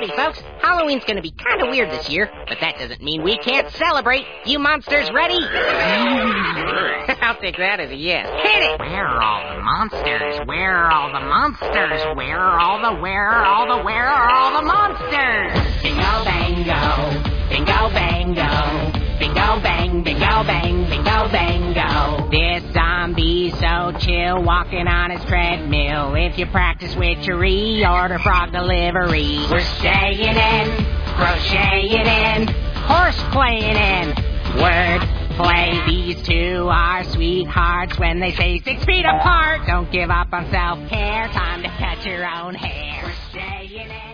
Howdy, folks. Halloween's gonna be kinda weird this year, but that doesn't mean we can't celebrate. You monsters ready? I'll take that as a yes. Hit it! Where are all the monsters? Where are all the monsters? Where are all the monsters? Bingo bango, bingo bango, bingo bang, bingo bang, bingo bango. This zombie's so chill, walking on his treadmill. If you practice witchery, order frog delivery. We're staying in, crocheting in, Horse playing in. Word play, these two are sweethearts when they say 6 feet apart. Don't give up on self-care, time to cut your own hair. we're staying in.